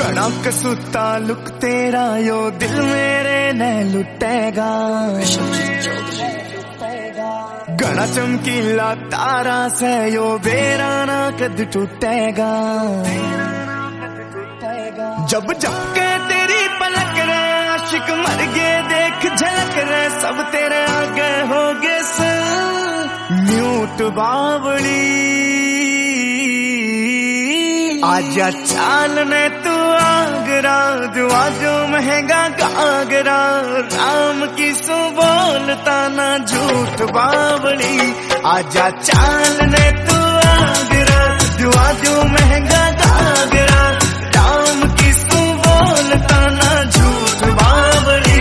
घना कसूता लुक तेरा यो दिल मेरे ने लुटेगा। घना चमकीला तारा से यो बेरा ना कद टूटेगा। जब झपके तेरी पलक रे आशिक मर गए देख झलक रे सब तेरे आगे हो गए से म्यूट बावड़ी। आजा चाल ने तू आगरा दुआ जो महंगा गागरा राम की सो बोलता ना झूठ बावड़ी। आजा चाल ने तू आगरा दुआ जो महंगा गागरा राम की सो बोलता ना झूठ बावड़ी।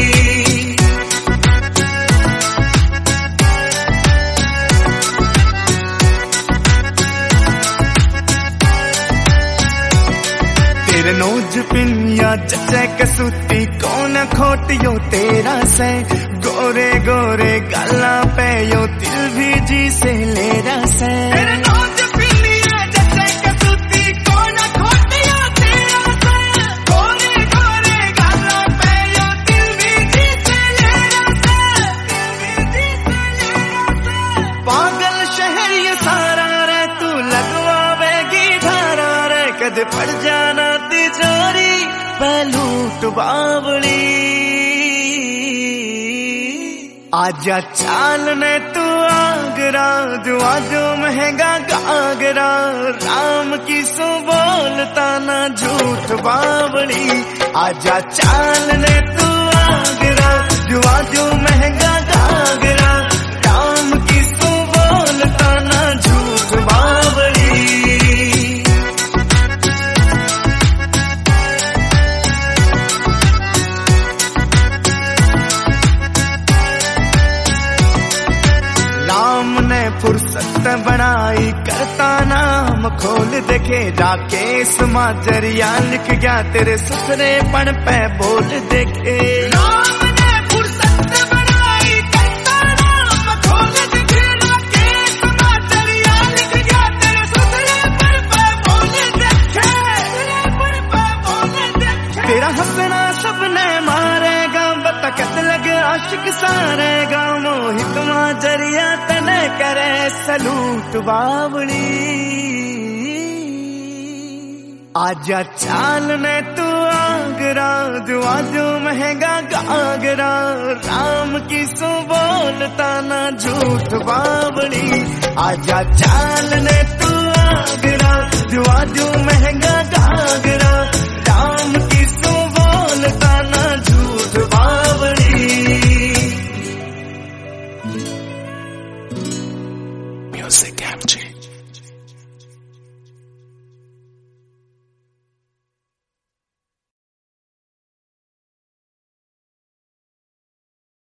तेरे नोज पिनिया जचे कसूती कौन खोटियो तेरा से गोरे गोरे गला पे यो दिल भी जी से ले रसे। तेरे नोज पिनिया जचे कसूती कौन खोटियो तेरा से गोरे गोरे गला पे यो दिल भी जी से ले रसे। पागल शहर ये सारा रे तू लगवावेगी धारा रे कद पड़ जाना तिजोरी पलूट बावड़ी। आजा चाल ने तू आगरा दुआ जो महंगा गागरा राम की सो बोलता ना झूठ बावड़ी। आजा चाल ने तू आगरा दुआ जो महंगा गागरा राम की सो बोलता ना झूठ बावड़ी। राम ने फुर्सत बनाई करता नाम खोल देखे राकेश माजरिया लिख गया तेरे सुथरे पन पे बोल देखे। राम ने फुर्सत बनाई करता नाम खोल देखे राकेश माजरिया लिख गया तेरे सुथरे पन पे बोल देखे। तेरा हंसना सबने मारेगा बता कत लगे आशिक सारेगा मोहित माजरिया तने करे सलूट बावड़ी। आजा चाल ने तू आगरा दुआ जो महंगा गागरा राम की सो बोलता ना झूठ बावड़ी। आजा चाल ने